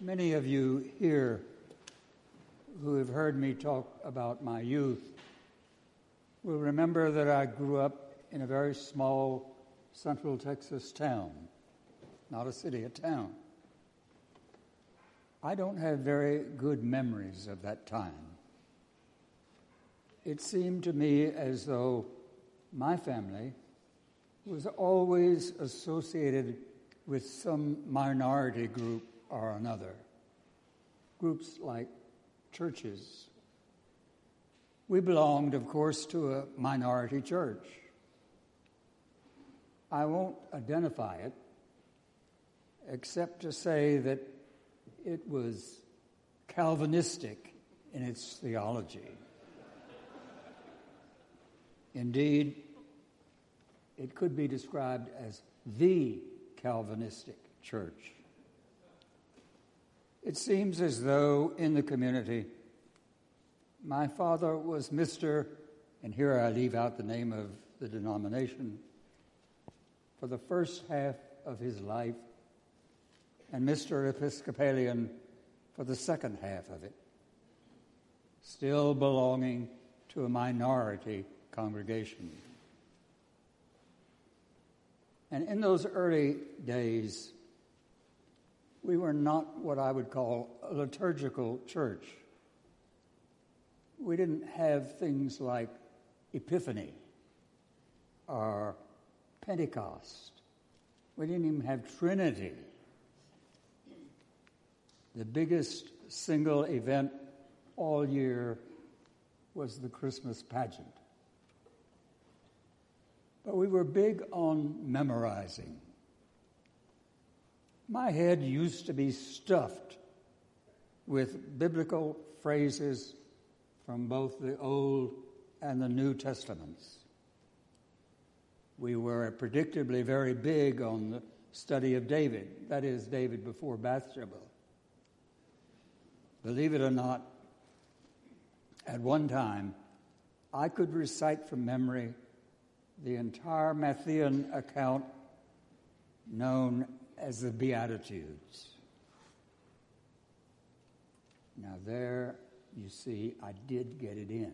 Many of you here who have heard me talk about my youth will remember that I grew up in a very small Central Texas town, not a city, a town. I don't have very good memories of that time. It seemed to me as though my family was always associated with some minority group or another. Groups like churches. We belonged, of course, to a minority church. I won't identify it, except to say that it was Calvinistic in its theology. Indeed, it could be described as the Calvinistic church. It seems as though in the community, my father was Mr., and here I leave out the name of the denomination, for the first half of his life, and Mr. Episcopalian for the second half of it, still belonging to a minority congregation. And in those early days, we were not what I would call a liturgical church. We didn't have things like Epiphany or Pentecost. We didn't even have Trinity. The biggest single event all year was the Christmas pageant. But we were big on memorizing. My head used to be stuffed with biblical phrases from both the Old and the New Testaments. We were predictably very big on the study of David, that is, David before Bathsheba. Believe it or not, at one time, I could recite from memory the entire Matthean account known as the Beatitudes. Now there, you see, I did get it in.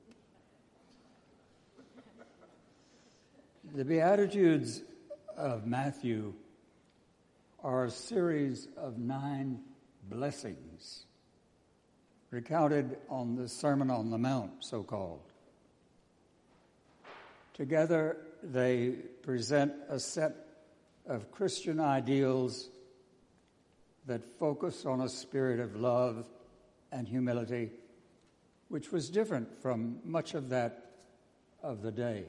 The Beatitudes of Matthew are a series of 9 blessings recounted on the Sermon on the Mount, so-called. Together, they present a set of Christian ideals that focus on a spirit of love and humility, which was different from much of that of the day.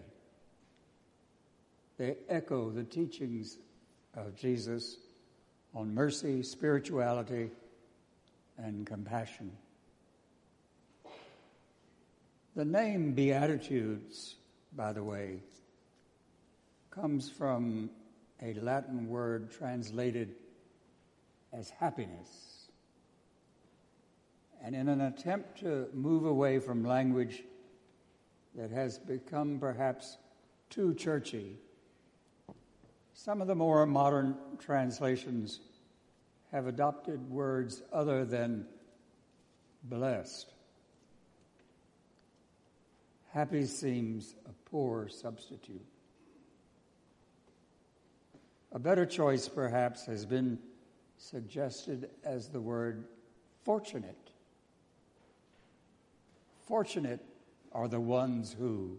They echo the teachings of Jesus on mercy, spirituality, and compassion. The name Beatitudes, by the way, comes from a Latin word translated as happiness. And in an attempt to move away from language that has become perhaps too churchy, some of the more modern translations have adopted words other than blessed. Happy seems a poor substitute. A better choice, perhaps, has been suggested as the word fortunate. Fortunate are the ones who.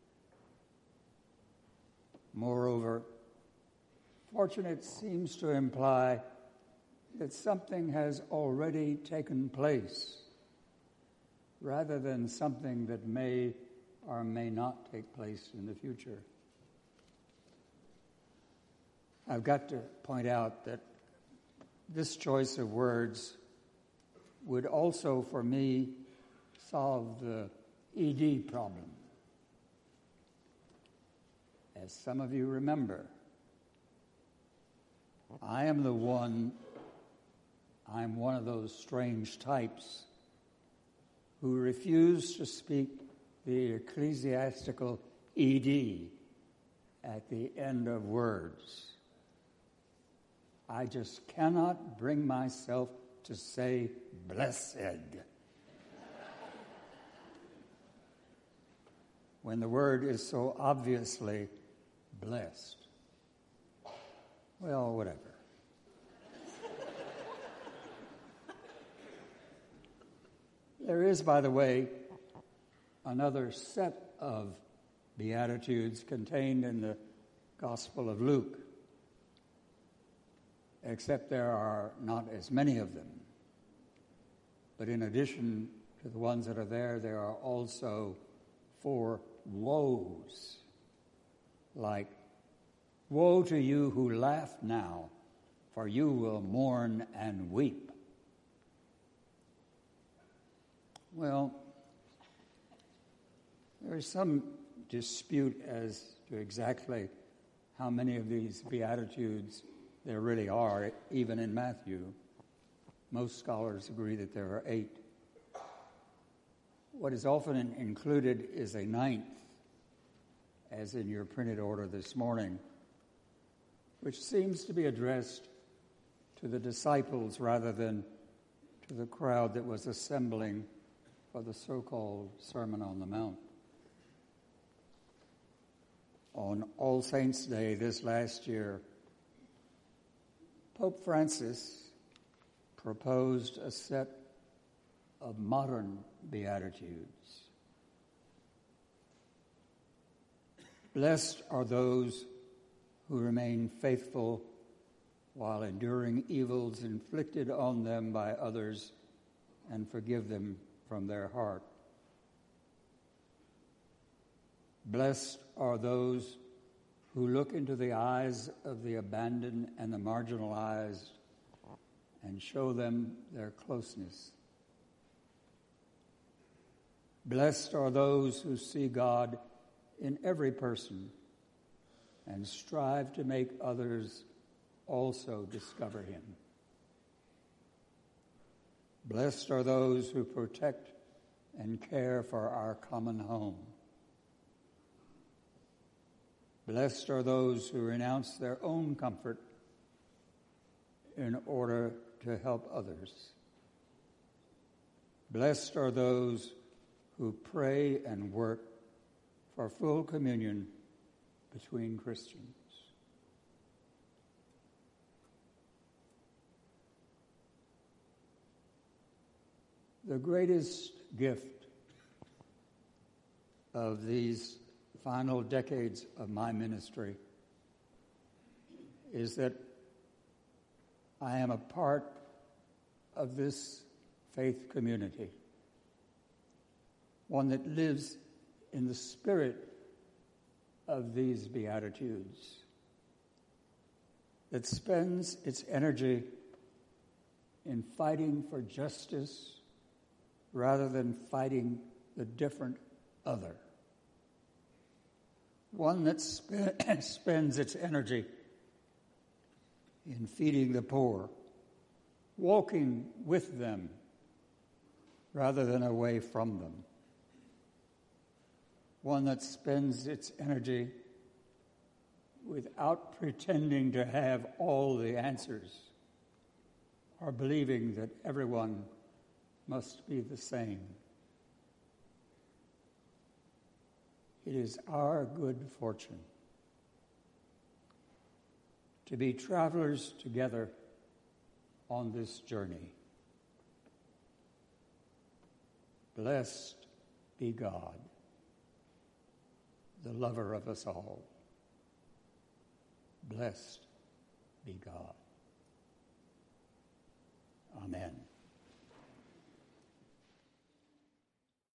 Moreover, fortunate seems to imply that something has already taken place, rather than something that may or may not take place in the future. I've got to point out that this choice of words would also, for me, solve the ED problem. As some of you remember, I'm one of those strange types who refuse to speak the ecclesiastical ED at the end of words. I just cannot bring myself to say blessed when the word is so obviously blessed. Well, whatever. There is, by the way, another set of Beatitudes contained in the Gospel of Luke, except there are not as many of them. But in addition to the ones that are there are also 4 woes, like, woe to you who laugh now, for you will mourn and weep. Well, there is some dispute as to exactly how many of these Beatitudes there really are, even in Matthew. Most scholars agree that there are 8. What is often included is a 9th, as in your printed order this morning, which seems to be addressed to the disciples rather than to the crowd that was assembling for the so-called Sermon on the Mount. On All Saints' Day this last year, Pope Francis proposed a set of modern Beatitudes. Blessed are those who remain faithful while enduring evils inflicted on them by others and forgive them from their heart. Blessed are those who look into the eyes of the abandoned and the marginalized and show them their closeness. Blessed are those who see God in every person and strive to make others also discover him. Blessed are those who protect and care for our common home. Blessed are those who renounce their own comfort in order to help others. Blessed are those who pray and work for full communion between Christians. The greatest gift of these final decades of my ministry is that I am a part of this faith community, one that lives in the spirit of these Beatitudes, that spends its energy in fighting for justice rather than fighting the different other. One that spends its energy in feeding the poor, walking with them rather than away from them. One that spends its energy without pretending to have all the answers or believing that everyone must be the same. It is our good fortune to be travelers together on this journey. Blessed be God, the lover of us all. Blessed be God.